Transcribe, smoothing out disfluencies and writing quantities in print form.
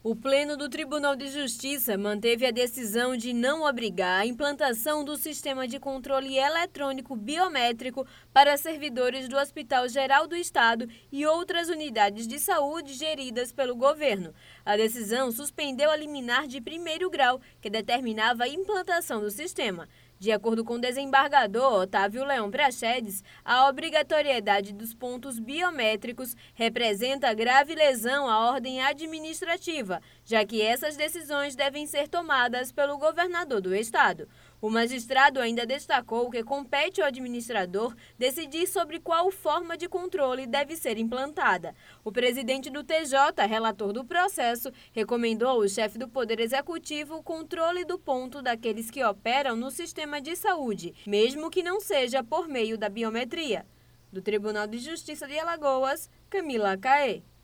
O Pleno do Tribunal de Justiça manteve a decisão de não obrigar a implantação do sistema de controle eletrônico biométrico para servidores do Hospital Geral do Estado e outras unidades de saúde geridas pelo governo. A decisão suspendeu a liminar de primeiro grau, que determinava a implantação do sistema. De acordo com o desembargador Otávio Leão Praxedes, a obrigatoriedade dos pontos biométricos representa grave lesão à ordem administrativa, já que essas decisões devem ser tomadas pelo governador do estado. O magistrado ainda destacou que compete ao administrador decidir sobre qual forma de controle deve ser implantada. O presidente do TJ, relator do processo, recomendou ao chefe do Poder Executivo o controle do ponto daqueles que operam no sistema de saúde, mesmo que não seja por meio da biometria. Do Tribunal de Justiça de Alagoas, Camila Caê.